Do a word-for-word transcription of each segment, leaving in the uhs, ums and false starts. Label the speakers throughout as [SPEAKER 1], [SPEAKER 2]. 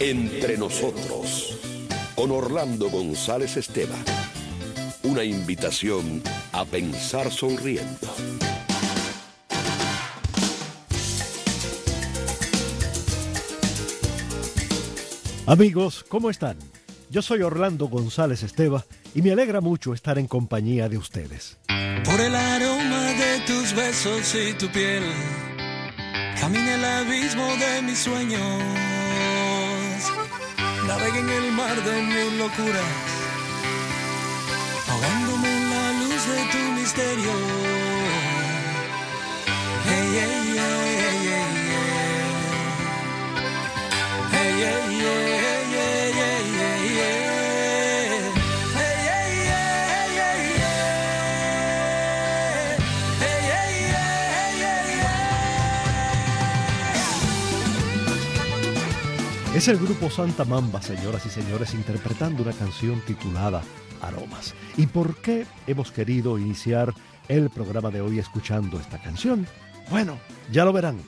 [SPEAKER 1] Entre nosotros, con Orlando González Esteban. Una invitación a pensar sonriendo.
[SPEAKER 2] Amigos, ¿cómo están? Yo soy Orlando González Esteban y me alegra mucho estar en compañía de ustedes.
[SPEAKER 3] Por el aroma de tus besos y tu piel, camina el abismo de mis sueños. Navegué en el mar de mis locuras, ahogándome en la luz de tu misterio. Hey, hey, hey, hey, hey, hey. Hey, hey, hey, hey, hey, hey, hey.
[SPEAKER 2] Es el grupo Santa Mamba, señoras y señores, interpretando una canción titulada Aromas. ¿Y por qué hemos querido iniciar el programa de hoy escuchando esta canción? Bueno, ya lo verán.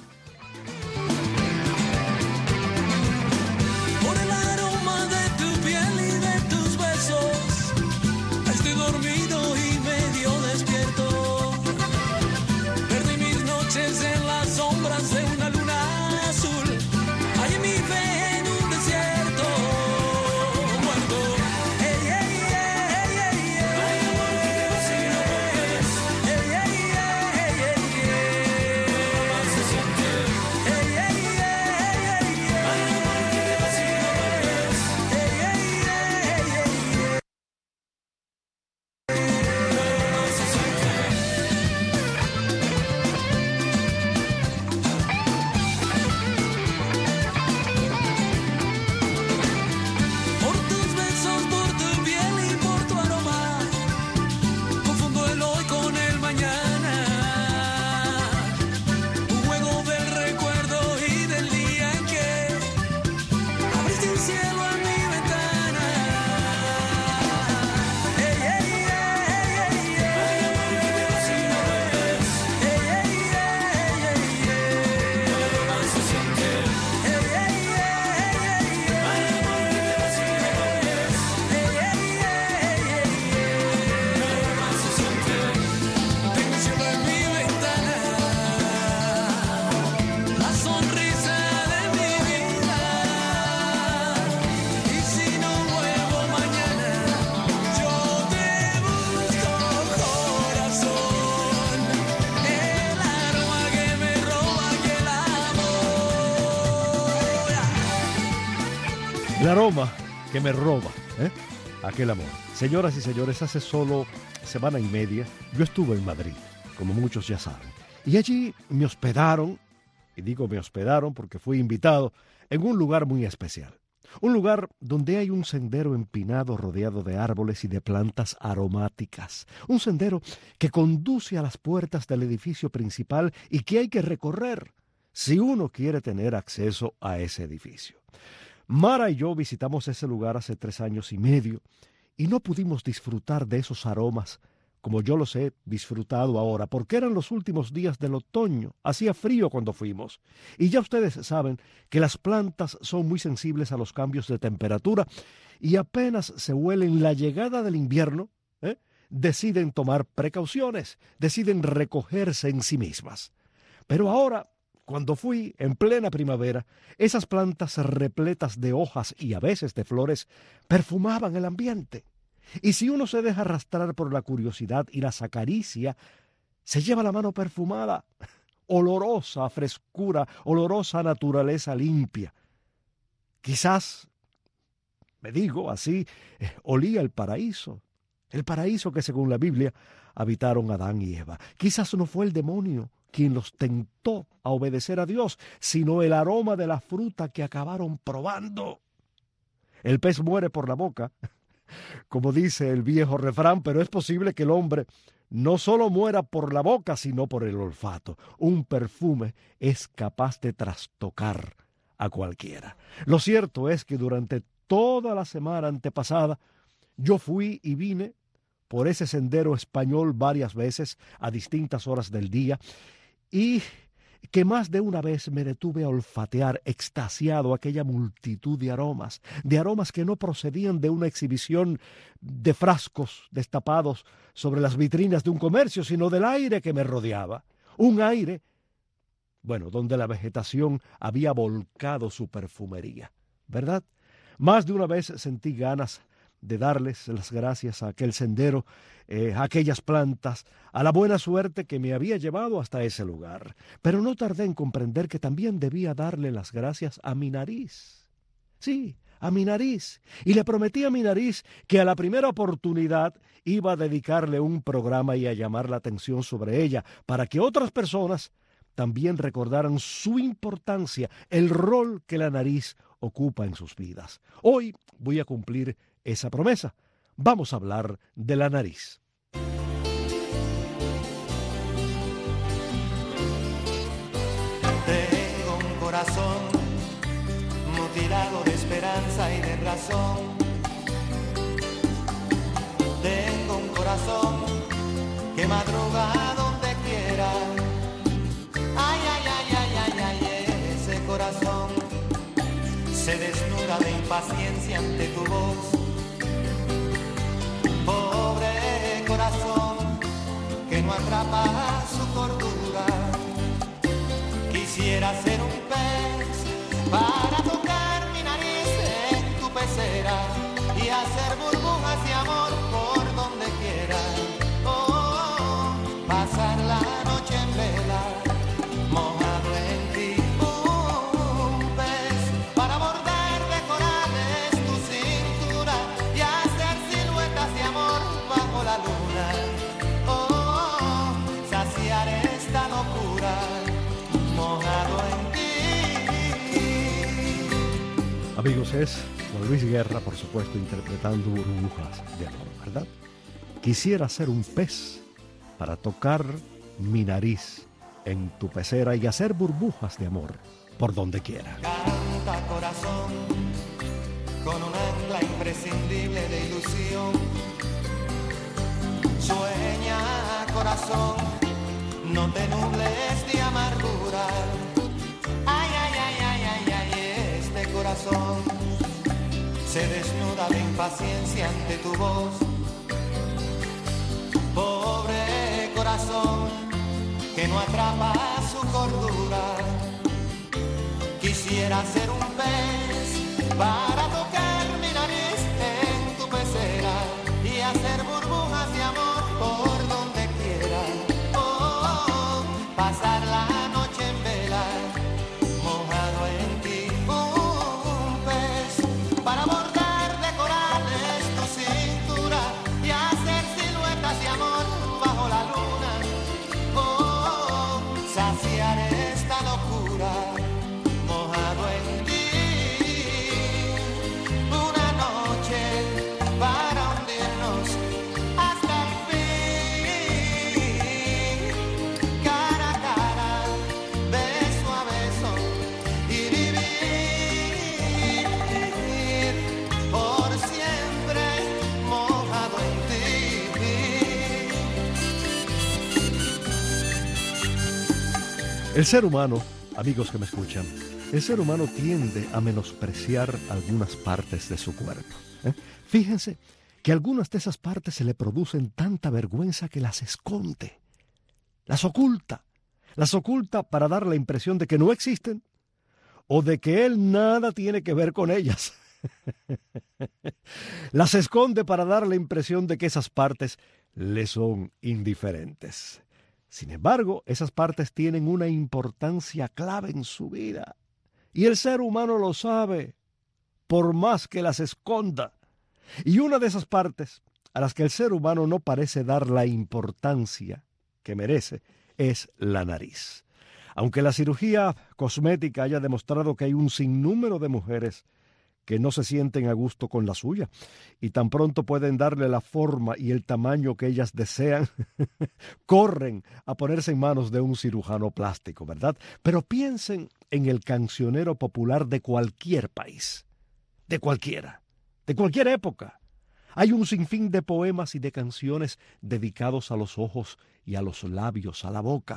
[SPEAKER 3] Por el aroma de tu piel y de tus besos, estoy dormido y medio despierto. Perdí mis noches en las sombras de una luna azul. Hay en mi fe en un desierto muerto. Hey, hey, hey, hey, hey. No hay amor que viva si no vuelves. Hey, hey, hey, hey, hey. Más se siente. Hey, hey, hey, hey, hey. No hay amor que viva si no vuelves. Hey, hey, hey, hey, hey. Más se siente. Por tus besos, por tu piel y por tu aroma, confundo el hoy con el mañana. Un juego del recuerdo y del día en que abriste un cielo a mi ventana. Hey, hey, hey, hey, hey. Hay amor que viva si no vuelves. Hey, hey, hey, hey, hey. Más se siente. Hey, hey, hey, hey, hey. Hay amor que viva si no vuelves. Hey, hey, hey, hey, hey. Más se siente. Tengo un cielo en mi ventana, la sonrisa de mi vida. Y si no vuelvo mañana, yo te busco, corazón. El aroma que me roba aquel amor.
[SPEAKER 2] El aroma que me roba, ¿eh? Aquel amor. Señoras y señores, hace solo semana y media yo estuve en Madrid, como muchos ya saben. Y allí me hospedaron, y digo me hospedaron porque fui invitado, en un lugar muy especial. Un lugar donde hay un sendero empinado rodeado de árboles y de plantas aromáticas. Un sendero que conduce a las puertas del edificio principal y que hay que recorrer si uno quiere tener acceso a ese edificio. Mara y yo visitamos ese lugar hace tres años y medio y no pudimos disfrutar de esos aromas como yo los he disfrutado ahora, porque eran los últimos días del otoño, hacía frío cuando fuimos. Y ya ustedes saben que las plantas son muy sensibles a los cambios de temperatura y apenas se huelen la llegada del invierno, ¿eh? deciden tomar precauciones, deciden recogerse en sí mismas. Pero ahora, cuando fui en plena primavera, esas plantas repletas de hojas y a veces de flores perfumaban el ambiente. Y si uno se deja arrastrar por la curiosidad y las acaricia, se lleva la mano perfumada, olorosa a frescura, olorosa a naturaleza limpia. Quizás, me digo así, eh, olía el paraíso, el paraíso que según la Biblia habitaron Adán y Eva. Quizás no fue el demonio quien los tentó a obedecer a Dios, sino el aroma de la fruta que acabaron probando. El pez muere por la boca, como dice el viejo refrán, pero es posible que el hombre no solo muera por la boca, sino por el olfato. Un perfume es capaz de trastocar a cualquiera. Lo cierto es que durante toda la semana antepasada yo fui y vine por ese sendero español varias veces a distintas horas del día y, que más de una vez me detuve a olfatear extasiado aquella multitud de aromas, de aromas que no procedían de una exhibición de frascos destapados sobre las vitrinas de un comercio, sino del aire que me rodeaba. Un aire, bueno, donde la vegetación había volcado su perfumería, ¿verdad? Más de una vez sentí ganas de darles las gracias a aquel sendero, eh, a aquellas plantas, a la buena suerte que me había llevado hasta ese lugar. Pero no tardé en comprender que también debía darle las gracias a mi nariz. Sí, a mi nariz. Y le prometí a mi nariz que a la primera oportunidad iba a dedicarle un programa y a llamar la atención sobre ella, para que otras personas también recordaran su importancia, el rol que la nariz ocupa en sus vidas. Hoy voy a cumplir esa promesa. Vamos a hablar de la nariz.
[SPEAKER 4] Tengo un corazón mutilado de esperanza y de razón. Tengo un corazón que madruga donde quiera. Ay, ay, ay, ay, ay, ay, ese corazón se desnuda de impaciencia ante tu voz. Pobre corazón que no atrapa su cordura. Quisiera ser un pez para tocar mi nariz en tu pecera y hacer burbujas de amor por donde quiera. Oh, oh, oh, pasar la noche en vela, mojado en ti. Un pez para bordar de corales tu cintura y hacer siluetas de amor bajo la luna. Oh, oh, oh, saciar esta locura, mojado en ti.
[SPEAKER 2] Amigos, es Juan Luis Guerra, por supuesto, interpretando Burbujas de Amor, ¿verdad? Quisiera ser un pez para tocar mi nariz en tu pecera y hacer burbujas de amor por donde quiera.
[SPEAKER 4] Canta corazón con un ancla imprescindible de ilusión. Sueña corazón, no te nubles de amargura. Ay, ay, ay, ay, ay, ay, este corazón se desnuda de impaciencia ante tu voz. Pobre corazón que no atrapa su cordura. Quisiera ser un pez para tocar mi nariz en tu pecera y hacer burbujas de amor por donde quiera. Oh, oh, oh, pasar la noche en vela, mojado en ti. Un pez para bordar de corales tu cintura y hacer siluetas de amor bajo la luna. Oh, oh, oh, saciar esta locura, mojado en ti. Una noche para hundirnos hasta el fin, cara a cara, beso a beso y vivir por siempre mojado en ti.
[SPEAKER 2] El ser humano, amigos que me escuchan, el ser humano tiende a menospreciar algunas partes de su cuerpo. ¿eh? Fíjense que algunas de esas partes se le producen tanta vergüenza que las esconde, las oculta, las oculta para dar la impresión de que no existen o de que él nada tiene que ver con ellas. Las esconde para dar la impresión de que esas partes le son indiferentes. Sin embargo, esas partes tienen una importancia clave en su vida. Y el ser humano lo sabe, por más que las esconda. Y una de esas partes a las que el ser humano no parece dar la importancia que merece es la nariz. Aunque la cirugía cosmética haya demostrado que hay un sinnúmero de mujeres que no se sienten a gusto con la suya y tan pronto pueden darle la forma y el tamaño que ellas desean, corren a ponerse en manos de un cirujano plástico, ¿verdad? Pero piensen en el cancionero popular de cualquier país, de cualquiera, de cualquier época. Hay un sinfín de poemas y de canciones dedicados a los ojos y a los labios, a la boca.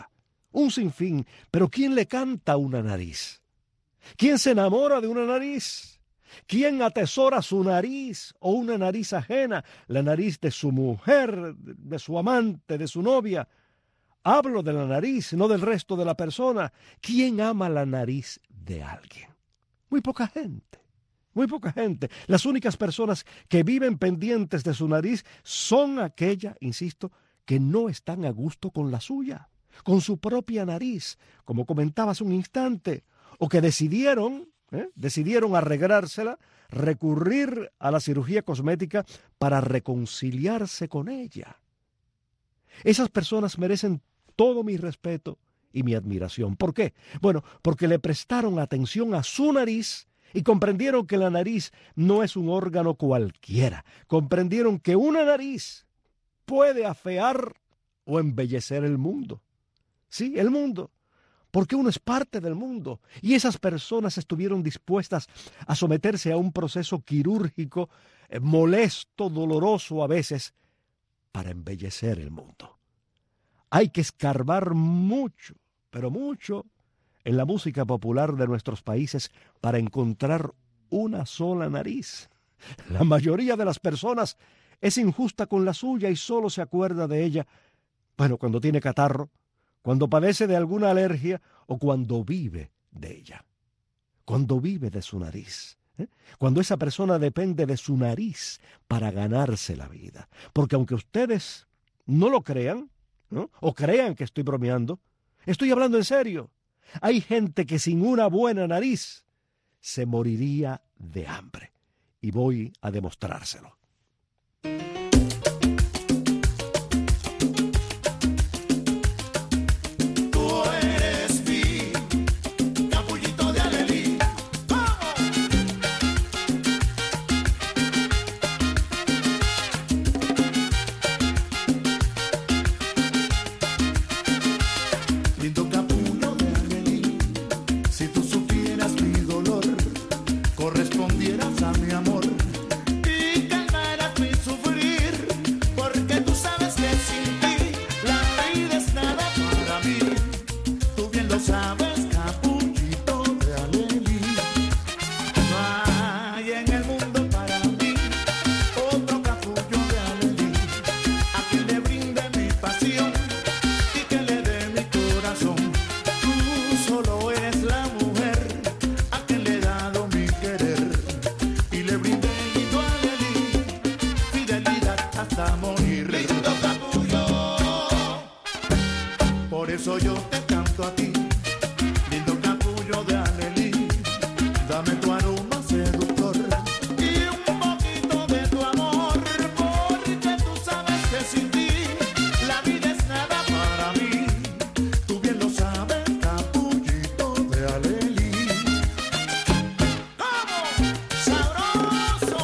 [SPEAKER 2] un sinfín, pero ¿quién le canta a una nariz? ¿Quién se enamora de una nariz? ¿Quién atesora su nariz o una nariz ajena, la nariz de su mujer, de su amante, de su novia? Hablo de la nariz, no del resto de la persona. ¿Quién ama la nariz de alguien? Muy poca gente, muy poca gente. Las únicas personas que viven pendientes de su nariz son aquellas, insisto, que no están a gusto con la suya, con su propia nariz, como comentaba hace un instante, o que decidieron, ¿eh? decidieron arreglársela, recurrir a la cirugía cosmética para reconciliarse con ella. Esas personas merecen todo mi respeto y mi admiración. ¿Por qué? Bueno, porque le prestaron atención a su nariz y comprendieron que la nariz no es un órgano cualquiera. Comprendieron que una nariz puede afear o embellecer el mundo. Sí, el mundo. Porque uno es parte del mundo. Y esas personas estuvieron dispuestas a someterse a un proceso quirúrgico eh, molesto, doloroso a veces, para embellecer el mundo. Hay que escarbar mucho, pero mucho, en la música popular de nuestros países para encontrar una sola nariz. La mayoría de las personas es injusta con la suya y solo se acuerda de ella, bueno, cuando tiene catarro, cuando padece de alguna alergia o cuando vive de ella, cuando vive de su nariz. ¿eh? Cuando esa persona depende de su nariz para ganarse la vida. Porque aunque ustedes no lo crean, ¿no? o crean que estoy bromeando, estoy hablando en serio. Hay gente que sin una buena nariz se moriría de hambre. Y voy a demostrárselo.
[SPEAKER 5] Correspondieras a mi amor y calmaras mi sufrir, porque tú sabes que sin ti la vida es nada para mí. Tú bien lo sabes, capullito de Alelí. No hay en el mundo para mí otro capullo de Alelí, a quien le brinde mi pasión y que le dé mi corazón. Tú solo eres la mujer a quien le he dado mi querer y le brindé lindo Alelí, fidelidad hasta morir. Lindo capullo, por eso yo te canto a ti, lindo capullo de Alelí. Dame tu aroma seductor y un poquito de tu amor, porque tú sabes que sin ti la vida es nada para mí. Tú bien lo sabes, capullito de Alelí. ¡Vamos! ¡Sabroso!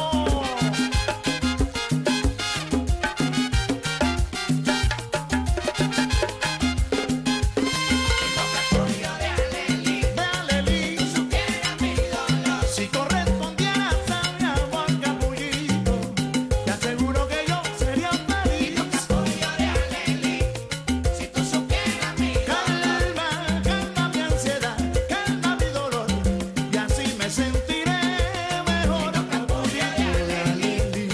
[SPEAKER 5] De Alelí, si correspondieras a mi amor, capullito, te aseguro que yo sería feliz. Calma, calma mi ansiedad, calma mi dolor, y así me sentiré mejor. Capullito de Alelí,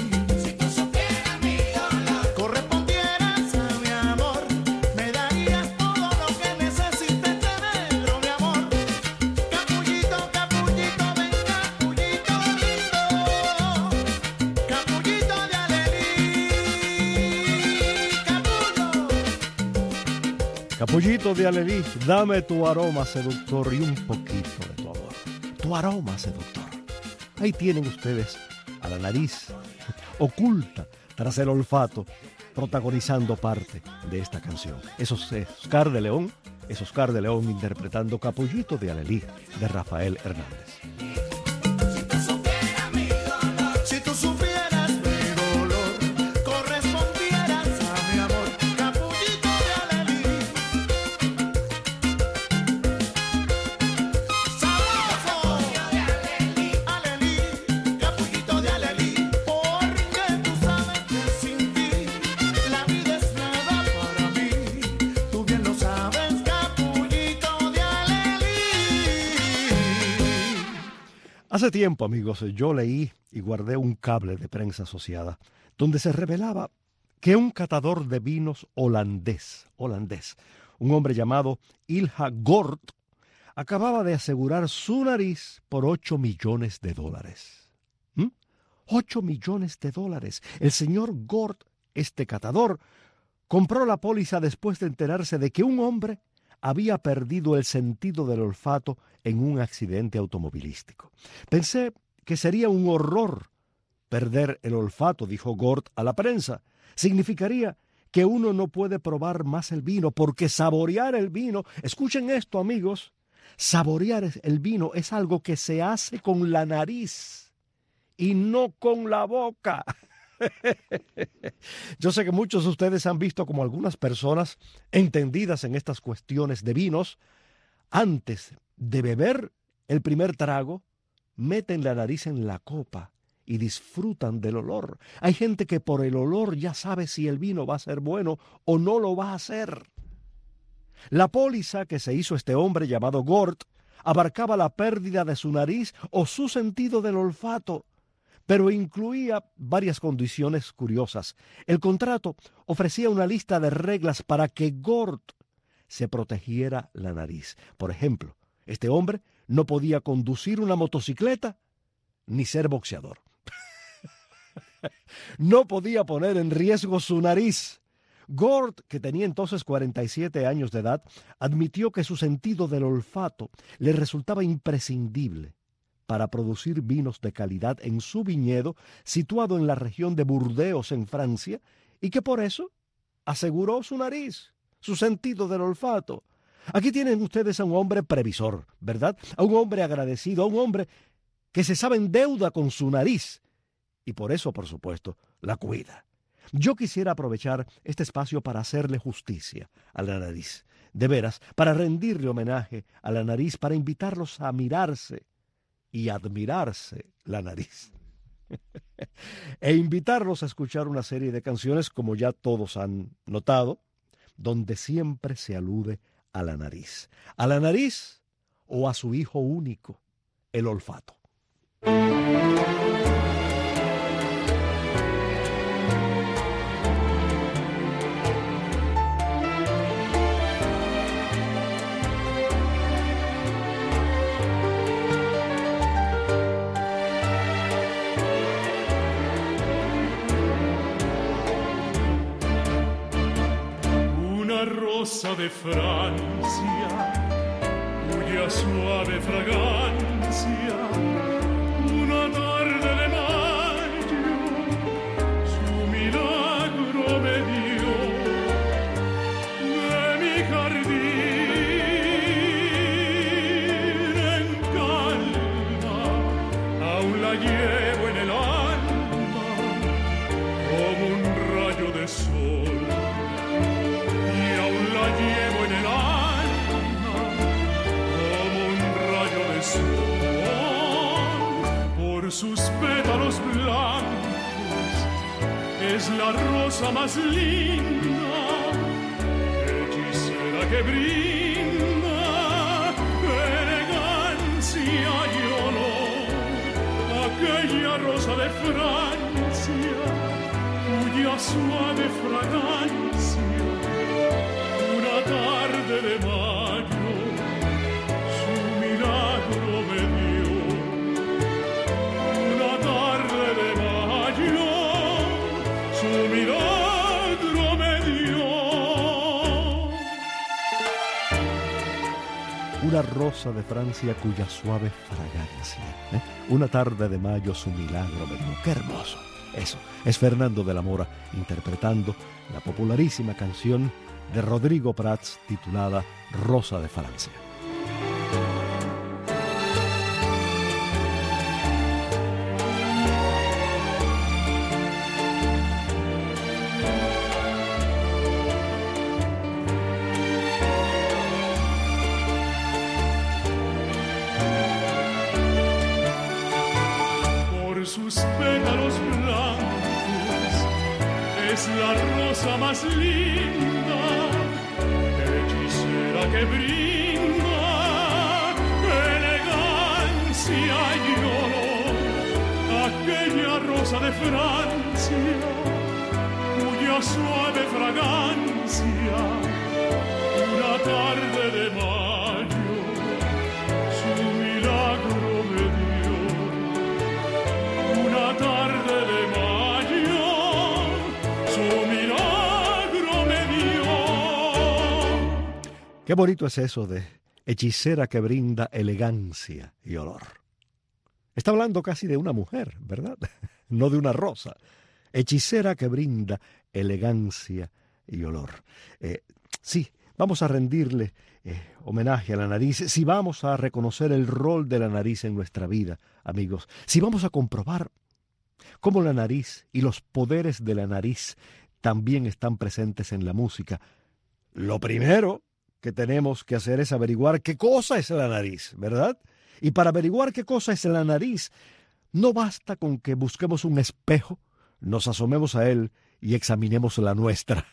[SPEAKER 5] correspondieras a mi amor, me darías todo lo que necesites tener, mi amor. Capullito, capullito, ven, capullito lindo, capullito de Alelí, capullo.
[SPEAKER 2] Capullito de Alelí, dame tu aroma seductor y un poquito de tu amor. Tu aroma seductor. Ahí tienen ustedes a la nariz oculta tras el olfato, protagonizando parte de esta canción. Eso es Oscar de León, es Oscar de León interpretando Capullito de Alelí de Rafael Hernández.
[SPEAKER 5] Si tú supieras mi dolor, correspondieras a mi amor, capullito de Alelí. Sabroso, Alelí, capullito de Alelí, porque tú sabes que sin ti la vida es nada para mí. Tú bien lo sabes, capullito
[SPEAKER 2] Hace tiempo, amigos, yo leí y guardé un cable de prensa asociada donde se revelaba que un catador de vinos holandés, holandés, un hombre llamado Ilja Gort, acababa de asegurar su nariz por ocho millones de dólares. ¿Mm? ocho millones de dólares. El señor Gort, este catador, compró la póliza después de enterarse de que un hombre había perdido el sentido del olfato en un accidente automovilístico. Pensé que sería un horror perder el olfato, dijo Gort a la prensa. Significaría que uno no puede probar más el vino, porque saborear el vino, escuchen esto, amigos, saborear el vino es algo que se hace con la nariz y no con la boca. Yo sé que muchos de ustedes han visto como algunas personas entendidas en estas cuestiones de vinos, antes de beber el primer trago, meten la nariz en la copa y disfrutan del olor. Hay gente que por el olor ya sabe si el vino va a ser bueno o no lo va a ser. La póliza que se hizo este hombre llamado Gort abarcaba la pérdida de su nariz o su sentido del olfato, pero incluía varias condiciones curiosas. El contrato ofrecía una lista de reglas para que Gort se protegiera la nariz. Por ejemplo, este hombre no podía conducir una motocicleta ni ser boxeador. No podía poner en riesgo su nariz. Gort, que tenía entonces cuarenta y siete años de edad, admitió que su sentido del olfato le resultaba imprescindible para producir vinos de calidad en su viñedo situado en la región de Burdeos, en Francia, y que por eso aseguró su nariz, su sentido del olfato. Aquí tienen ustedes a un hombre previsor, ¿verdad? A un hombre agradecido, a un hombre que se sabe en deuda con su nariz, y por eso, por supuesto, la cuida. Yo quisiera aprovechar este espacio para hacerle justicia a la nariz, de veras, para rendirle homenaje a la nariz, para invitarlos a mirarse y admirarse la nariz. E invitarlos a escuchar una serie de canciones, como ya todos han notado, donde siempre se alude a la nariz. A la nariz o a su hijo único, el olfato.
[SPEAKER 6] Rosa de Francia, cuya suave fragancia una tarde de mayo su milagro me dio. De mi jardín en calma aún la llevo en el alma como un rayo de sol. Llevo en el alma como un rayo de sol, por sus pétalos blancos es la rosa más linda, hechicera que brinda elegancia y olor, aquella rosa de Francia cuya suave fragancia tarde de mayo su milagro me dio. Una tarde de mayo su milagro me dio.
[SPEAKER 2] Una rosa de Francia cuya suave fragancia, ¿eh? Una tarde de mayo su milagro me dio. ¡Qué hermoso! Eso es Fernando de la Mora interpretando la popularísima canción de Rodrigo Prats titulada Rosa de Francia.
[SPEAKER 6] Por sus pétalos blancos es la rosa más linda, hechicera que brinda elegancia fragancia y olor, aquella rosa de Francia, cuya suave fragancia una tarde de mayo su milagro me dio. Una tarde de mayo su milagro me dio.
[SPEAKER 2] Qué bonito es eso de hechicera que brinda elegancia y olor. Está hablando casi de una mujer, ¿verdad? No de una rosa. Hechicera que brinda elegancia y olor. Eh, sí, vamos a rendirle eh, homenaje a la nariz. Si vamos a reconocer el rol de la nariz en nuestra vida, amigos. Si vamos a comprobar cómo la nariz y los poderes de la nariz también están presentes en la música. Lo primero que tenemos que hacer es averiguar qué cosa es la nariz, ¿verdad? Y para averiguar qué cosa es la nariz, no basta con que busquemos un espejo, nos asomemos a él y examinemos la nuestra.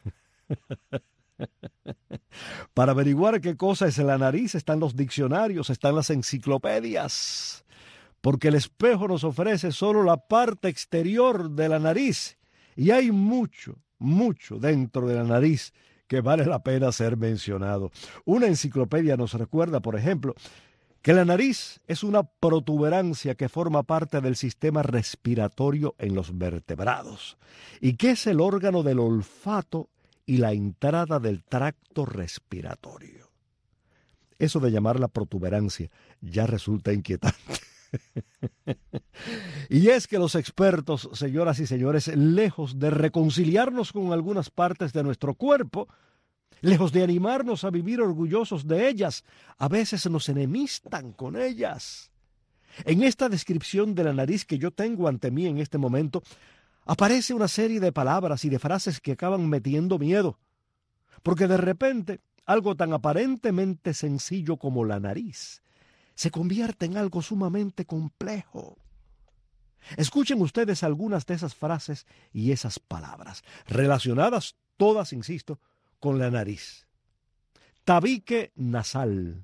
[SPEAKER 2] Para averiguar qué cosa es la nariz están los diccionarios, están las enciclopedias, porque el espejo nos ofrece solo la parte exterior de la nariz y hay mucho, mucho dentro de la nariz que vale la pena ser mencionado. Una enciclopedia nos recuerda, por ejemplo, que la nariz es una protuberancia que forma parte del sistema respiratorio en los vertebrados y que es el órgano del olfato y la entrada del tracto respiratorio. Eso de llamarla protuberancia ya resulta inquietante. Y es que los expertos, señoras y señores, lejos de reconciliarnos con algunas partes de nuestro cuerpo, lejos de animarnos a vivir orgullosos de ellas, a veces nos enemistan con ellas. En esta descripción de la nariz que yo tengo ante mí en este momento, aparece una serie de palabras y de frases que acaban metiendo miedo, porque de repente algo tan aparentemente sencillo como la nariz se convierte en algo sumamente complejo. Escuchen ustedes algunas de esas frases y esas palabras, relacionadas todas, insisto, con la nariz. Tabique nasal,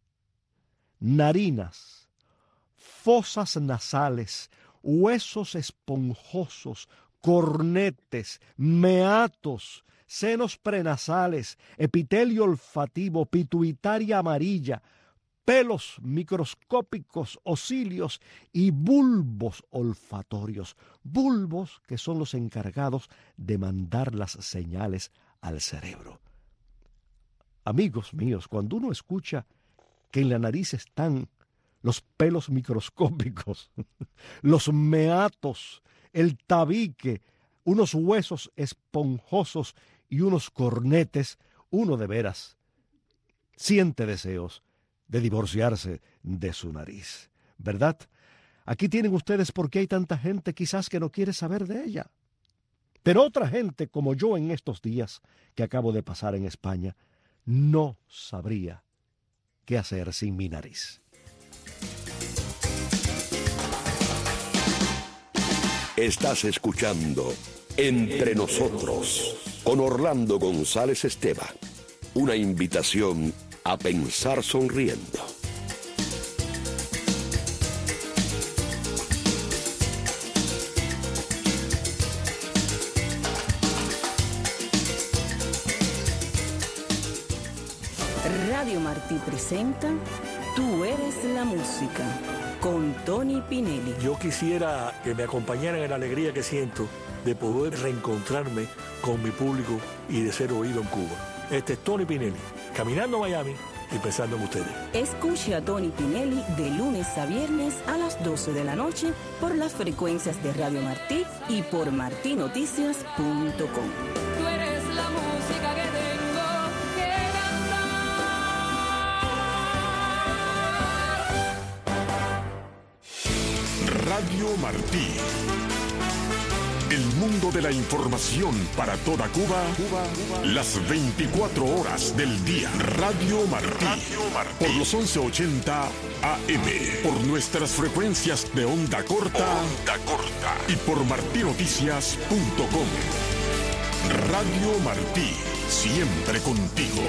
[SPEAKER 2] narinas, fosas nasales, huesos esponjosos, cornetes, meatos, senos prenasales, epitelio olfativo, pituitaria amarilla, pelos microscópicos o cilios y bulbos olfatorios, bulbos que son los encargados de mandar las señales al cerebro. Amigos míos, cuando uno escucha que en la nariz están los pelos microscópicos, los meatos, el tabique, unos huesos esponjosos y unos cornetes, uno de veras siente deseos de divorciarse de su nariz, ¿verdad? Aquí tienen ustedes por qué hay tanta gente quizás que no quiere saber de ella. Pero otra gente, como yo en estos días que acabo de pasar en España, no sabría qué hacer sin mi nariz.
[SPEAKER 1] Estás escuchando Entre Nosotros con Orlando González Esteva. Una invitación a pensar sonriendo.
[SPEAKER 7] Radio Martí presenta Tú eres la música con Tony Pinelli.
[SPEAKER 8] Yo quisiera que me acompañaran en la alegría que siento de poder reencontrarme con mi público y de ser oído en Cuba. Este es Tony Pinelli, caminando a Miami y pensando en ustedes.
[SPEAKER 7] Escuche a Tony Pinelli de lunes a viernes a las doce de la noche por las frecuencias de Radio Martí y por martí noticias punto com.
[SPEAKER 3] Tú eres la música que tengo que cantar.
[SPEAKER 9] Radio Martí. El mundo de la información para toda Cuba, Cuba, Cuba, las veinticuatro horas del día. Radio Martí, Radio Martí. Por los once ochenta A M, por nuestras frecuencias de onda corta, onda corta y por martí noticias punto com. Radio Martí, siempre contigo.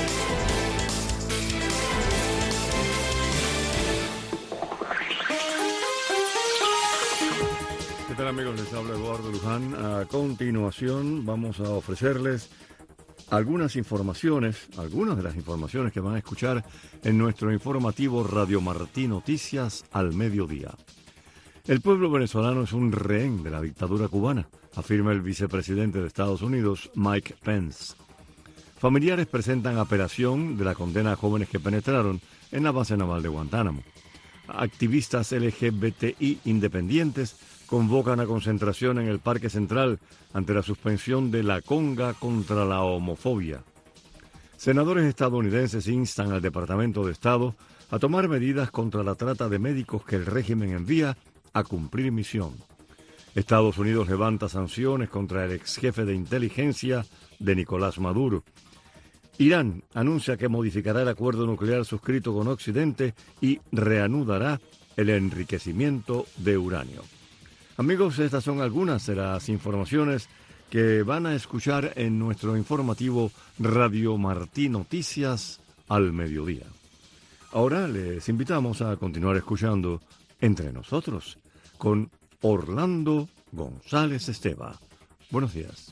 [SPEAKER 10] tal, amigos? Les habla Eduardo Luján. A continuación vamos a ofrecerles algunas informaciones, algunas de las informaciones que van a escuchar en nuestro informativo Radio Martí Noticias al mediodía. El pueblo venezolano es un rehén de la dictadura cubana, afirma el vicepresidente de Estados Unidos, Mike Pence. Familiares presentan apelación de la condena a jóvenes que penetraron en la base naval de Guantánamo. Activistas L G B T I independientes convocan a concentración en el Parque Central ante la suspensión de la conga contra la homofobia. Senadores estadounidenses instan al Departamento de Estado a tomar medidas contra la trata de médicos que el régimen envía a cumplir misión. Estados Unidos levanta sanciones contra el ex jefe de inteligencia de Nicolás Maduro. Irán anuncia que modificará el acuerdo nuclear suscrito con Occidente y reanudará el enriquecimiento de uranio. Amigos, estas son algunas de las informaciones que van a escuchar en nuestro informativo Radio Martí Noticias al mediodía. Ahora les invitamos a continuar escuchando Entre Nosotros con Orlando González Esteva. Buenos días.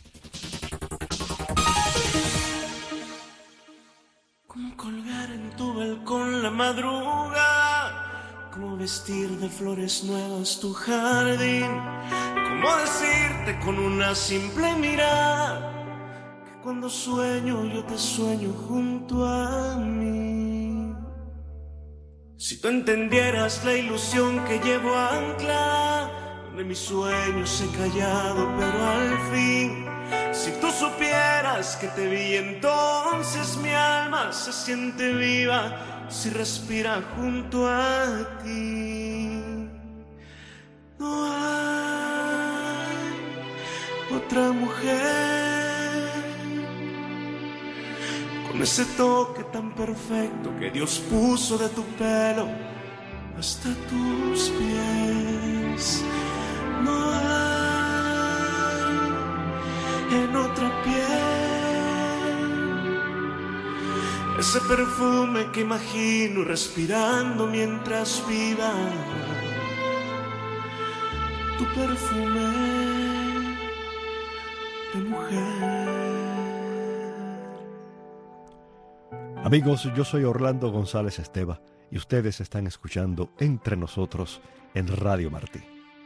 [SPEAKER 11] Como colgar en tu balcón la madrugada, como vestir de flores nuevas tu jardín, como decirte con una simple mirada que cuando sueño yo te sueño junto a mí. Si tú entendieras la ilusión que llevo anclada, donde mis sueños he callado pero al fin. Si tú supieras que te vi, entonces mi alma se siente viva si respira junto a ti. No hay otra mujer con ese toque tan perfecto que Dios puso de tu pelo hasta tus pies. No hay en otra piel ese perfume que imagino respirando mientras viva. Tu perfume de mujer.
[SPEAKER 2] Amigos, yo soy Orlando González Esteva y ustedes están escuchando Entre Nosotros en Radio Martí.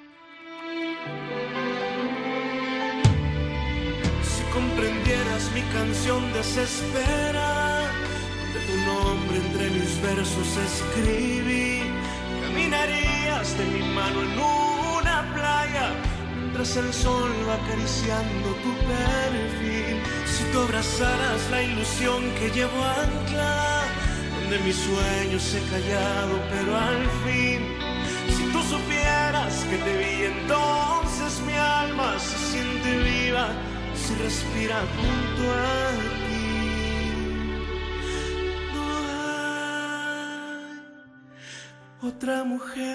[SPEAKER 11] Comprendieras mi canción desesperada, de tu nombre entre mis versos escribí, caminarías de mi mano en una playa, mientras el sol va acariciando tu perfil. Si tú abrazaras la ilusión que llevo anclada, donde mis sueños he callado pero al fin. Si tú supieras que te vi, entonces mi alma se siente viva si respira junto a ti. No hay otra mujer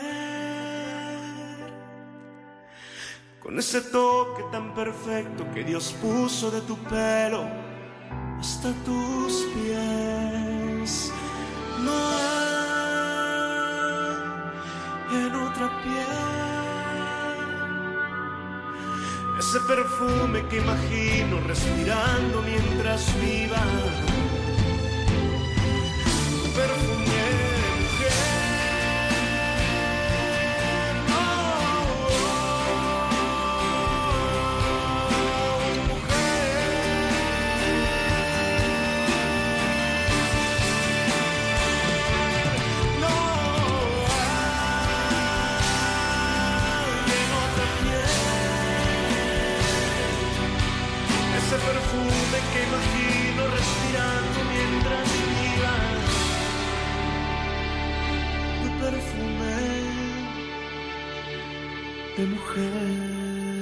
[SPEAKER 11] con ese toque tan perfecto que Dios puso de tu pelo hasta tus pies. No hay en otra piel ese perfume que imagino respirando mientras viva. Tu perfume de mujer. Oh, oh, mujer. No hay en otra piel ese perfume que imagino respirando mientras viva. Tu perfume de mujer.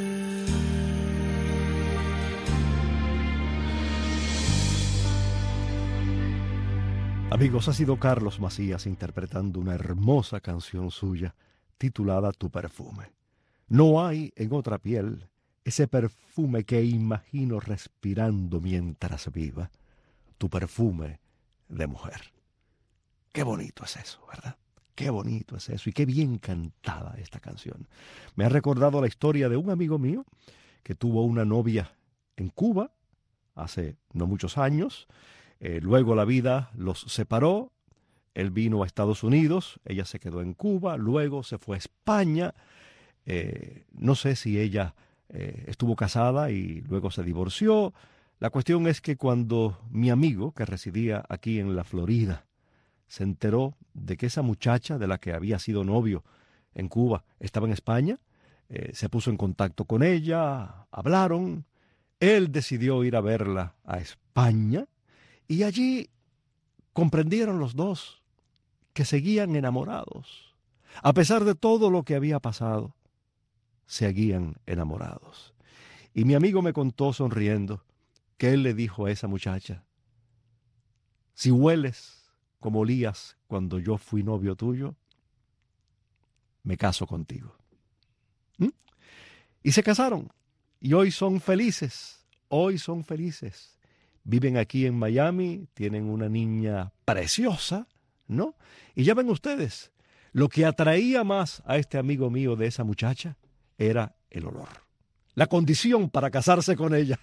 [SPEAKER 2] Amigos, ha sido Carlos Macías interpretando una hermosa canción suya titulada Tu perfume. No hay en otra piel ese perfume que imagino respirando mientras viva, tu perfume de mujer. Qué bonito es eso, ¿verdad? Qué bonito es eso y qué bien cantada esta canción. Me ha recordado la historia de un amigo mío que tuvo una novia en Cuba hace no muchos años. Eh, luego la vida los separó. Él vino a Estados Unidos, ella se quedó en Cuba, luego se fue a España. Eh, no sé si ella eh, estuvo casada y luego se divorció. La cuestión es que cuando mi amigo, que residía aquí en la Florida, se enteró de que esa muchacha de la que había sido novio en Cuba estaba en España, eh, se puso en contacto con ella, hablaron, él decidió ir a verla a España y allí comprendieron los dos que seguían enamorados. A pesar de todo lo que había pasado, seguían enamorados. Y mi amigo me contó sonriendo que él le dijo a esa muchacha: si hueles como olías cuando yo fui novio tuyo, me caso contigo. ¿Mm? Y se casaron. Y hoy son felices. Hoy son felices. Viven aquí en Miami, tienen una niña preciosa, ¿no? Y ya ven ustedes, lo que atraía más a este amigo mío de esa muchacha era el olor. La condición para casarse con ella.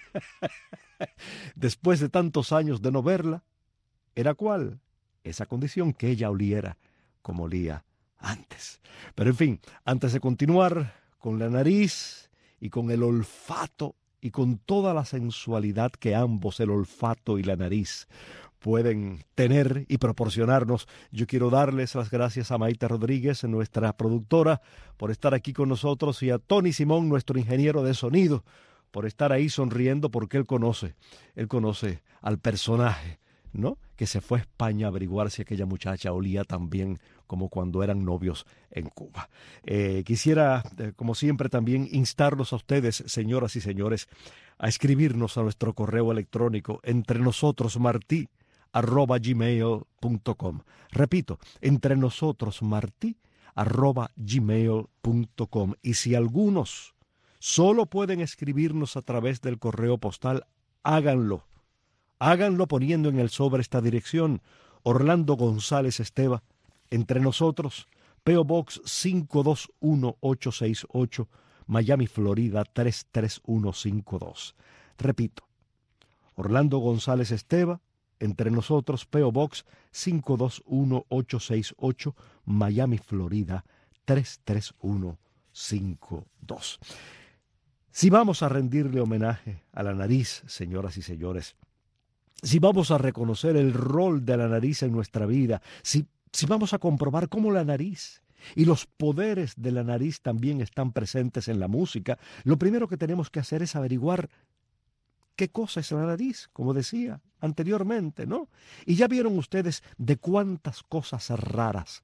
[SPEAKER 2] Después de tantos años de no verla, ¿era cuál? Esa condición, que ella oliera como olía antes. Pero en fin, antes de continuar con la nariz y con el olfato y con toda la sensualidad que ambos, el olfato y la nariz, pueden tener y proporcionarnos, yo quiero darles las gracias a Maite Rodríguez, nuestra productora, por estar aquí con nosotros, y a Tony Simón, nuestro ingeniero de sonido, por estar ahí sonriendo, porque él conoce, él conoce al personaje, ¿no?, que se fue a España a averiguar si aquella muchacha olía tan bien como cuando eran novios en Cuba. Eh, quisiera, eh, como siempre, también instarlos a ustedes, señoras y señores, a escribirnos a nuestro correo electrónico entrenosotrosmartí arroba gmail punto com. Repito, entrenosotrosmartí arroba gmail punto com. Y si algunos solo pueden escribirnos a través del correo postal, háganlo. Háganlo poniendo en el sobre esta dirección: Orlando González Esteva, Entre Nosotros, P O Box cinco dos uno ocho seis ocho, Miami, Florida tres tres uno cinco dos. Repito, Orlando González Esteva, Entre Nosotros, P O Box cinco dos uno ocho seis ocho, Miami, Florida tres tres uno cinco dos. Si vamos a rendirle homenaje a la nariz, señoras y señores, si vamos a reconocer el rol de la nariz en nuestra vida, si, si vamos a comprobar cómo la nariz y los poderes de la nariz también están presentes en la música, lo primero que tenemos que hacer es averiguar qué cosa es la nariz, como decía anteriormente, ¿no? Y ya vieron ustedes de cuántas cosas raras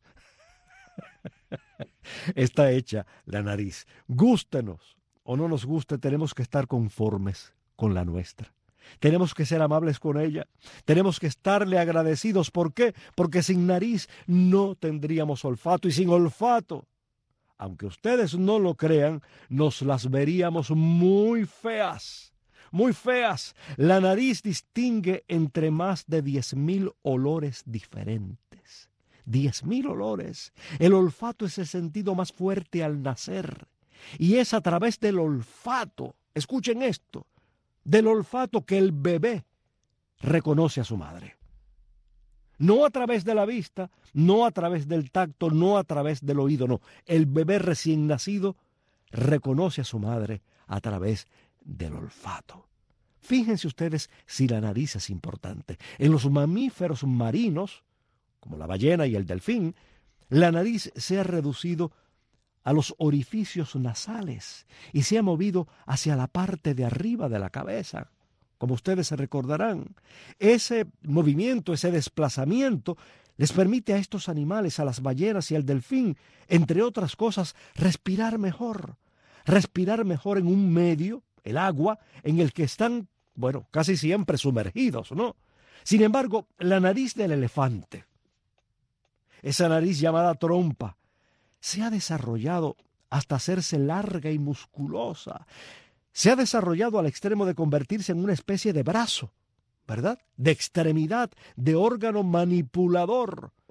[SPEAKER 2] está hecha la nariz. Gústenos o no nos guste, tenemos que estar conformes con la nuestra. Tenemos que ser amables con ella, tenemos que estarle agradecidos. ¿Por qué? Porque sin nariz no tendríamos olfato, y sin olfato, aunque ustedes no lo crean, nos las veríamos muy feas, muy feas. La nariz distingue entre más de diez mil olores diferentes. Diez mil olores. El olfato es el sentido más fuerte al nacer, y es a través del olfato, escuchen esto, del olfato que el bebé reconoce a su madre. No a través de la vista, no a través del tacto, no a través del oído, no. El bebé recién nacido reconoce a su madre a través del olfato. Fíjense ustedes si la nariz es importante. En los mamíferos marinos, como la ballena y el delfín, la nariz se ha reducido a los orificios nasales y se ha movido hacia la parte de arriba de la cabeza, como ustedes se recordarán. Ese movimiento, ese desplazamiento, les permite a estos animales, a las ballenas y al delfín, entre otras cosas, respirar mejor, respirar mejor en un medio, el agua, en el que están, bueno, casi siempre sumergidos, ¿no? Sin embargo, la nariz del elefante, esa nariz llamada trompa, se ha desarrollado hasta hacerse larga y musculosa. Se ha desarrollado al extremo de convertirse en una especie de brazo, ¿verdad? De extremidad, de órgano manipulador.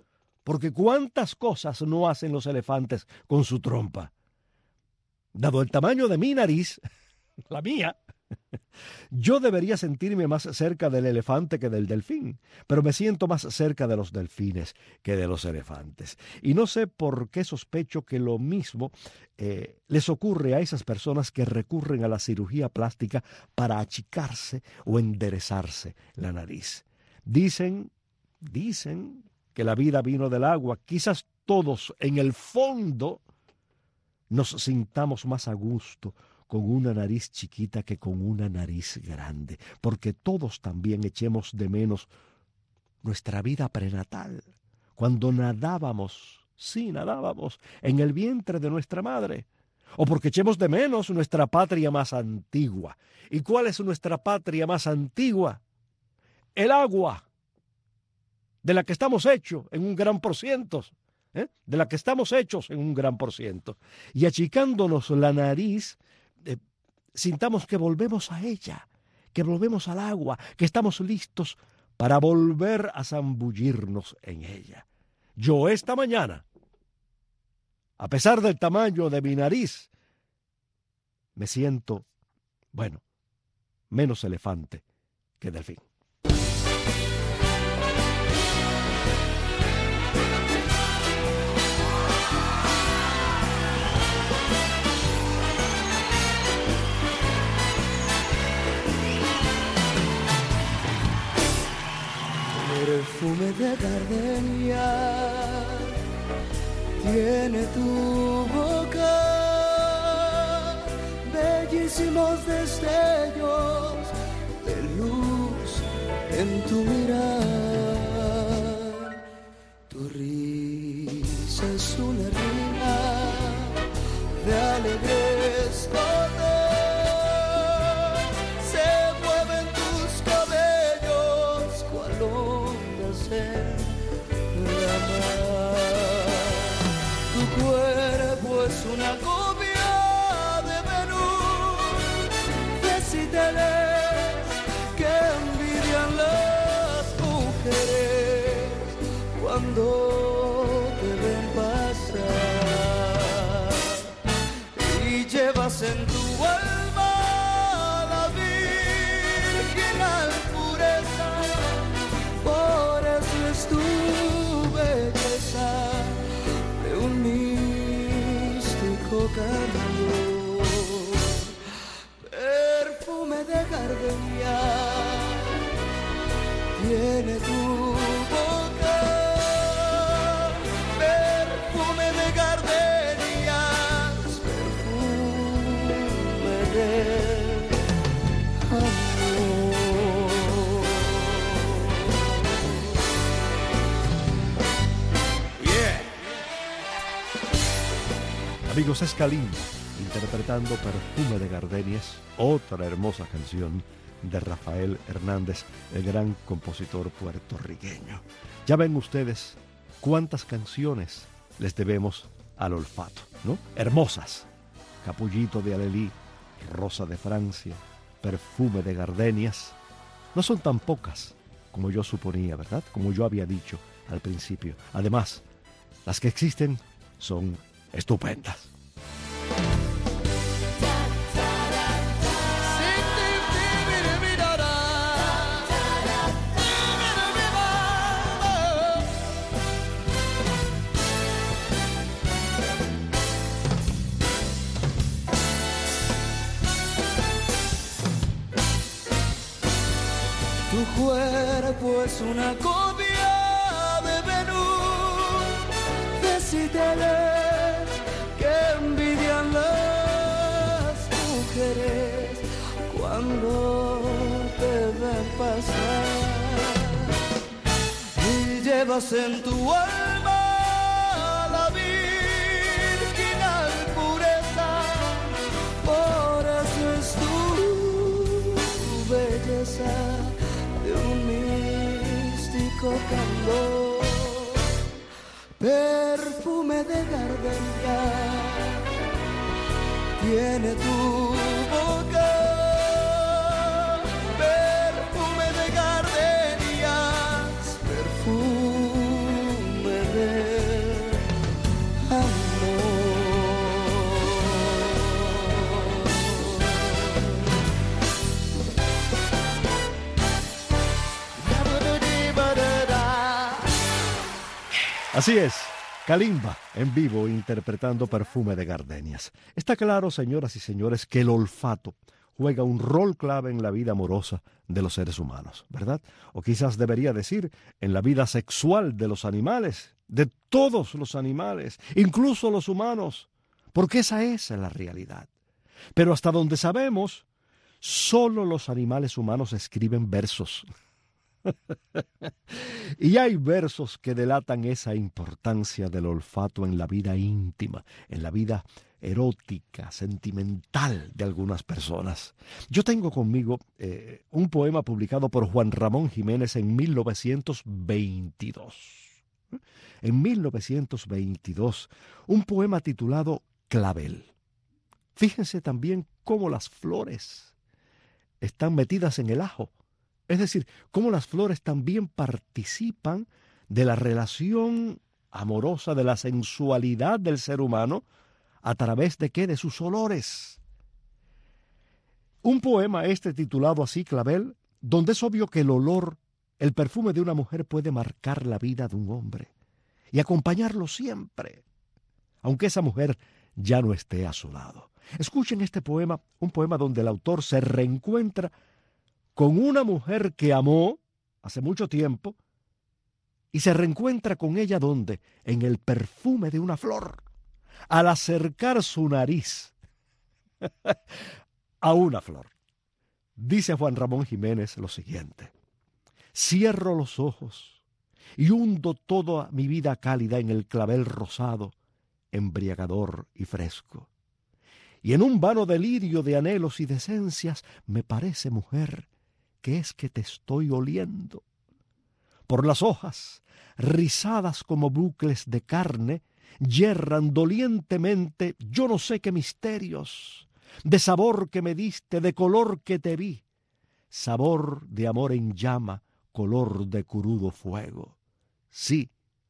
[SPEAKER 2] porque cuántas cosas no hacen los elefantes con su trompa. Dado el tamaño de mi nariz, la mía, yo debería sentirme más cerca del elefante que del delfín, pero me siento más cerca de los delfines que de los elefantes. Y no sé por qué sospecho que lo mismo eh, les ocurre a esas personas que recurren a la cirugía plástica para achicarse o enderezarse la nariz. Dicen, dicen que la vida vino del agua. Quizás todos en el fondo nos sintamos más a gusto con una nariz chiquita que con una nariz grande, porque todos también echemos de menos nuestra vida prenatal, cuando nadábamos, sí, nadábamos en el vientre de nuestra madre, o porque echemos de menos nuestra patria más antigua. ¿Y cuál es nuestra patria más antigua? El agua, de la que estamos hechos en un gran por ciento, ¿eh? de la que estamos hechos en un gran por ciento. Y achicándonos la nariz, Eh, sintamos que volvemos a ella, que volvemos al agua, que estamos listos para volver a zambullirnos en ella. Yo esta mañana, a pesar del tamaño de mi nariz, me siento, bueno, menos elefante que delfín.
[SPEAKER 3] Perfume de gardenia tiene tu boca, bellísimos destellos de luz en tu mirar. Tu risa es una rima de alegres notas, se mueven tus cabellos cual en la mar. Tu cuerpo es una copia de Venus, de Cibeles que envidian las mujeres cuando te ven pasar. Y llevas en tu alma la virginal pureza, por eso es tu belleza de un místico candor. Perfume de gardenia tiene tu boca, perfume de gardenias, perfume de amor.
[SPEAKER 2] Amigos, es Kalimba interpretando Perfume de Gardenias, otra hermosa canción de Rafael Hernández, el gran compositor puertorriqueño. Ya ven ustedes cuántas canciones les debemos al olfato, ¿no? Hermosas. Capullito de Alelí, Rosa de Francia, Perfume de Gardenias. No son tan pocas como yo suponía, ¿verdad? Como yo había dicho al principio. Además, las que existen son estupendas.
[SPEAKER 3] Tu cuerpo es una copia de Venus, de Cibeles que envidian las mujeres cuando te ven pasar. Y llevas en tu alma la virginal pureza, por eso es tu belleza de un místico candor. Perfume de gardenia tiene tu boca, perfume de gardenias, perfume de
[SPEAKER 2] Así es, Kalimba en vivo interpretando Perfume de Gardenias. Está claro, señoras y señores, que el olfato juega un rol clave en la vida amorosa de los seres humanos, ¿verdad? O quizás debería decir, en la vida sexual de los animales, de todos los animales, incluso los humanos, porque esa es la realidad. Pero hasta donde sabemos, solo los animales humanos escriben versos. Y hay versos que delatan esa importancia del olfato en la vida íntima, en la vida erótica, sentimental de algunas personas. Yo tengo conmigo eh, un poema publicado por Juan Ramón Jiménez en mil novecientos veintidós. En mil novecientos veintidós, un poema titulado Clavel. Fíjense también cómo las flores están metidas en el ajo. Es decir, cómo las flores también participan de la relación amorosa, de la sensualidad del ser humano, ¿a través de qué? De sus olores. Un poema este titulado así, Clavel, donde es obvio que el olor, el perfume de una mujer puede marcar la vida de un hombre y acompañarlo siempre, aunque esa mujer ya no esté a su lado. Escuchen este poema, un poema donde el autor se reencuentra con una mujer que amó hace mucho tiempo y se reencuentra con ella ¿dónde? En el perfume de una flor, al acercar su nariz a una flor. Dice Juan Ramón Jiménez lo siguiente: cierro los ojos y hundo toda mi vida cálida en el clavel rosado, embriagador y fresco. Y en un vano delirio de anhelos y de esencias me parece, mujer, que es que te estoy oliendo. Por las hojas, rizadas como bucles de carne, yerran dolientemente yo no sé qué misterios, de sabor que me diste, de color que te vi, sabor de amor en llama, color de crudo fuego. Sí,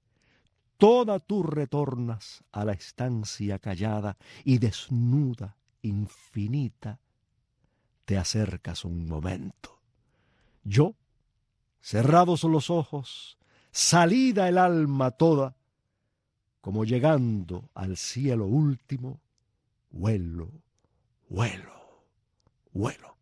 [SPEAKER 2] toda tú retornas a la estancia callada y desnuda, infinita, te acercas un momento. Yo, cerrados los ojos, salida el alma toda, como llegando al cielo último, vuelo, vuelo, vuelo.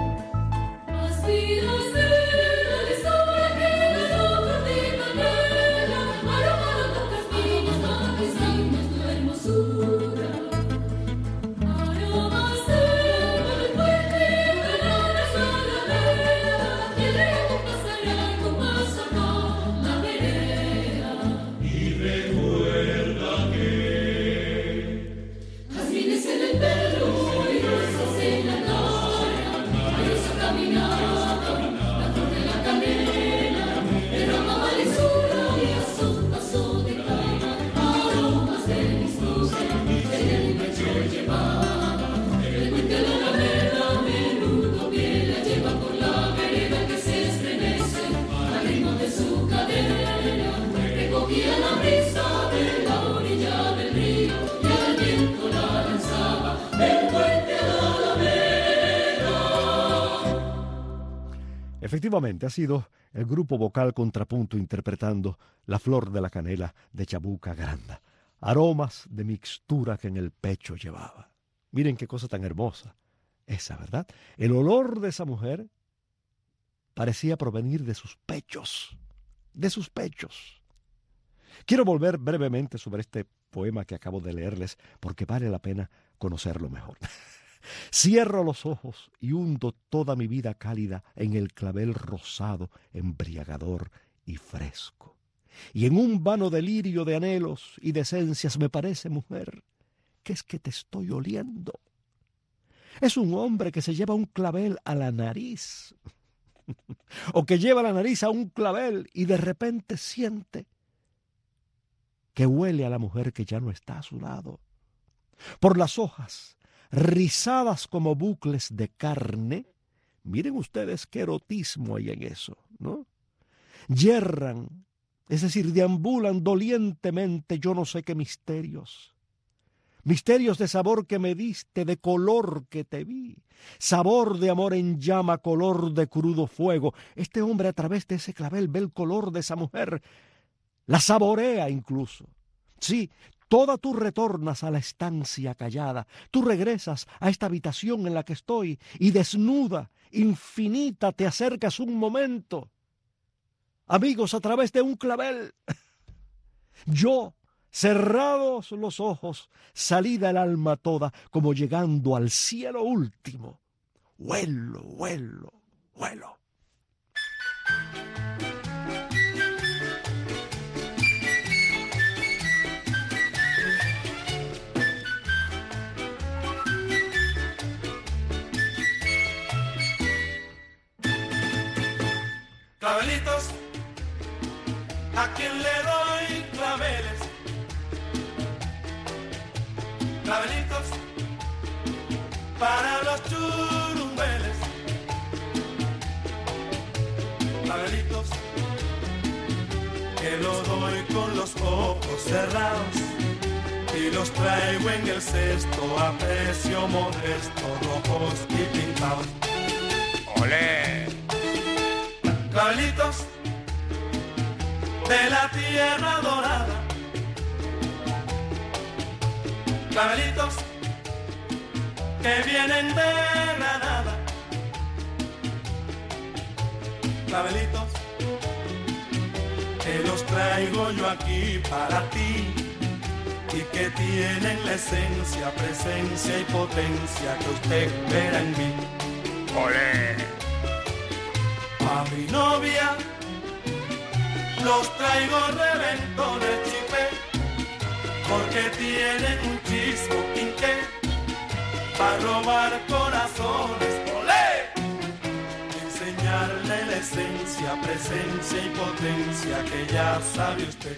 [SPEAKER 12] Aspiras de la historia que me lo
[SPEAKER 2] Efectivamente, ha sido el grupo vocal Contrapunto interpretando La flor de la canela de Chabuca Granda. Aromas de mixtura que en el pecho llevaba. Miren qué cosa tan hermosa esa, ¿verdad? El olor de esa mujer parecía provenir de sus pechos, de sus pechos. Quiero volver brevemente sobre este poema que acabo de leerles porque vale la pena conocerlo mejor. Cierro los ojos y hundo toda mi vida cálida en el clavel rosado, embriagador y fresco. Y en un vano delirio de anhelos y de esencias me parece, mujer, que es que te estoy oliendo. Es un hombre que se lleva un clavel a la nariz, o que lleva la nariz a un clavel y de repente siente que huele a la mujer que ya no está a su lado. Por las hojas, rizadas como bucles de carne, miren ustedes qué erotismo hay en eso, ¿no? Yerran, es decir, deambulan dolientemente yo no sé qué misterios. Misterios de sabor que me diste, de color que te vi. Sabor de amor en llama, color de crudo fuego. Este hombre a través de ese clavel ve el color de esa mujer. La saborea incluso. Sí, toda tú retornas a la estancia callada. Tú regresas a esta habitación en la que estoy y desnuda, infinita, te acercas un momento. Amigos, a través de un clavel. Yo, cerrados los ojos, salida el alma toda, como llegando al cielo último. Huelo, huelo, huelo.
[SPEAKER 11] Clavelitos, ¿a quién le doy claveles? Clavelitos, para los churumbeles. Clavelitos, que los doy con los ojos cerrados y los traigo en el cesto a precio modesto, rojos y pintados. ¡Olé! Clavelitos de la tierra dorada, clavelitos que vienen de Granada, clavelitos que los traigo yo aquí para ti y que tienen la esencia, presencia y potencia que usted verá en mí. ¡Olé! A mi novia los traigo reventones chipé, porque tienen un chismo quinqué para robar corazones. ¡Olé! Enseñarle la esencia, presencia y potencia que ya sabe usted.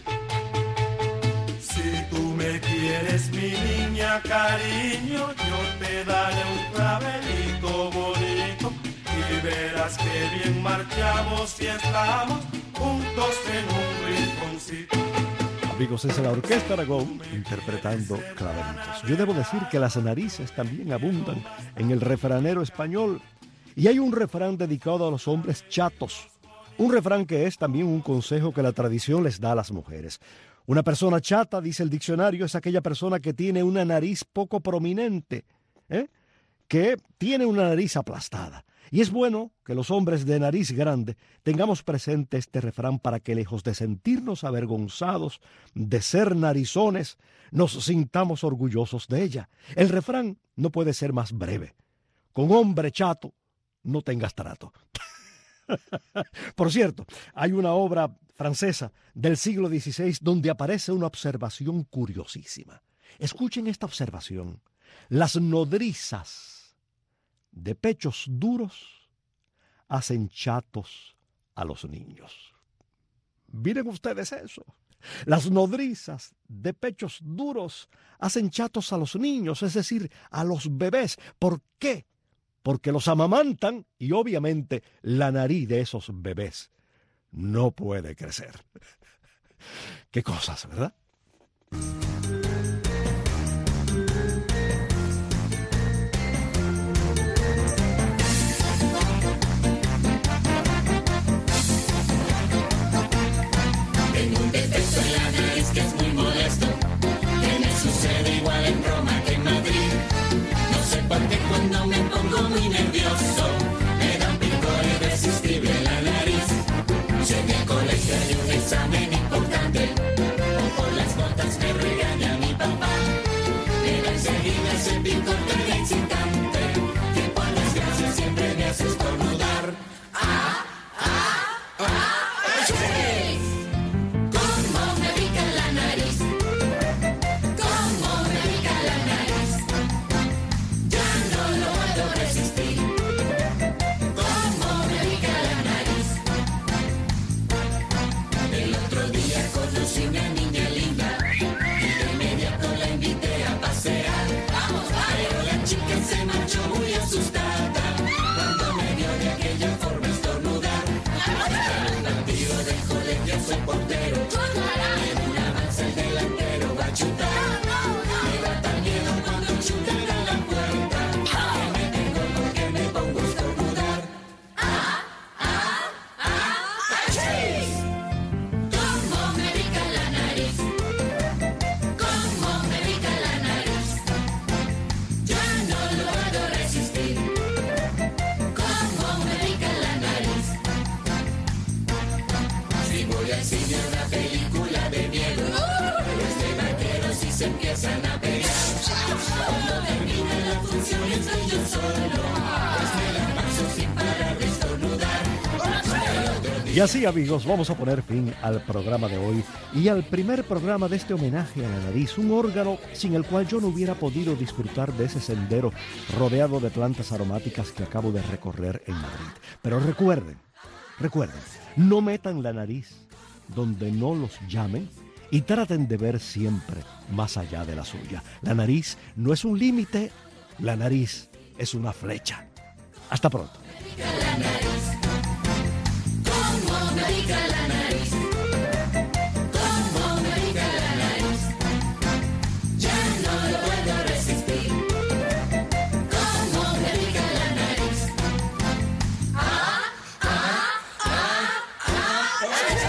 [SPEAKER 11] Si tú me quieres, mi niña, cariño, yo te daré un clavelito bonito y verás que bien marchamos y estamos juntos en un rinconcito.
[SPEAKER 2] Amigos, es la Orquesta Aragón interpretando Clavelitos. Yo debo decir que las narices también abundan en el refranero español y hay un refrán dedicado a los hombres chatos. Un refrán que es también un consejo que la tradición les da a las mujeres. Una persona chata, dice el diccionario, es aquella persona que tiene una nariz poco prominente, ¿eh? que tiene una nariz aplastada. Y es bueno que los hombres de nariz grande tengamos presente este refrán para que, lejos de sentirnos avergonzados de ser narizones, nos sintamos orgullosos de ella. El refrán no puede ser más breve. Con hombre chato, no tengas trato. Por cierto, hay una obra francesa del siglo dieciséis donde aparece una observación curiosísima. Escuchen esta observación. Las nodrizas de pechos duros hacen chatos a los niños. Miren ustedes eso. Las nodrizas de pechos duros hacen chatos a los niños, es decir, a los bebés. ¿Por qué? Porque los amamantan y obviamente la nariz de esos bebés no puede crecer. Qué cosas, ¿verdad?
[SPEAKER 3] cuando me pongo muy nervioso, me da un picor irresistible en la nariz. Llegué al colegio y un examen importante, o por las notas me regaña mi papá. Pero enseguida ese picor tan excitante, que por desgracia siempre me hace estornudar. ¡Ah, ah, ah! ¡Ay! ¿Cómo me pica la nariz? ¿Cómo me pica la nariz? Ya no lo puedo resistir. ¿Cómo me pica la nariz? El otro día conocí una niña linda y de inmediato la invité a pasear. ¡Vamos, vamos! Pero la chica se marchó muy asustada cuando me vio de aquella forma estornudar. En un partido del colegio soy portero, en una avanza el delantero va a chutar. Me da tan miedo cuando chutan a la puerta, que me tengo porque me pongo a estornudar. ¡Ah, ah, ah! ¡Achis! ¿Cómo me pica la nariz? ¿Cómo me pica la nariz? Ya no lo puedo resistir. ¿Cómo me pica la nariz? Si voy al cine a una película de miedo, los de vaqueros y se empiezan a pelear. Cuando termina la función estoy yo solo, pues me la paso sin parar de estornudar.
[SPEAKER 2] Y así, amigos, vamos a poner fin al programa de hoy y al primer programa de este homenaje a la nariz, un órgano sin el cual yo no hubiera podido disfrutar de ese sendero rodeado de plantas aromáticas que acabo de recorrer en Madrid. Pero recuerden, recuerden, no metan la nariz donde no los llamen y traten de ver siempre más allá de la suya. La nariz no es un límite, la nariz es una flecha. Hasta pronto.
[SPEAKER 3] ¿Cómo me pica la nariz? ¿Cómo me pica la nariz? Ya no lo puedo resistir. ¿Cómo me pica la nariz? ¡Ah, ah, ah, ah!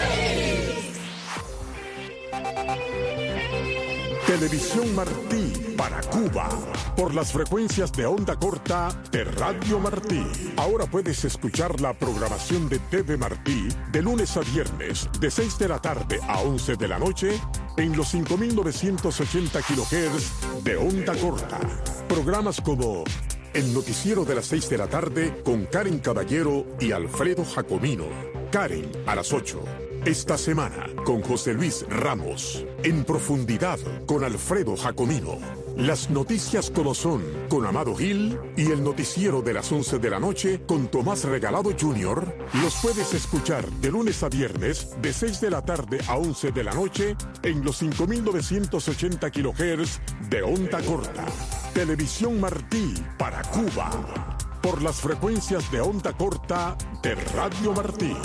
[SPEAKER 9] Televisión Martí para Cuba, por las frecuencias de onda corta de Radio Martí. Ahora puedes escuchar la programación de T V Martí de lunes a viernes, de seis de la tarde a once de la noche, en los cinco mil novecientos ochenta kilohertz de onda corta. Programas como El Noticiero de las seis de la tarde con Karen Caballero y Alfredo Jacomino. Karen a las ocho. Esta semana con José Luis Ramos. En Profundidad con Alfredo Jacomino. Las noticias como son con Amado Gil y el noticiero de las once de la noche con Tomás Regalado junior Los puedes escuchar de lunes a viernes de seis de la tarde a once de la noche en los cinco mil novecientos ochenta kilohertz de onda corta. Televisión Martí para Cuba, por las frecuencias de onda corta de Radio Martí.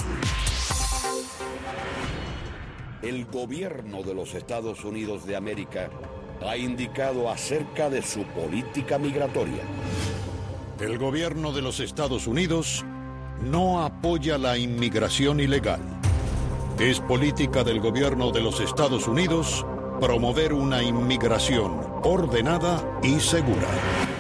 [SPEAKER 1] El gobierno de los Estados Unidos de América ha indicado acerca de su política migratoria.
[SPEAKER 12] El gobierno de los Estados Unidos no apoya la inmigración ilegal. Es política del gobierno de los Estados Unidos promover una inmigración ordenada y segura.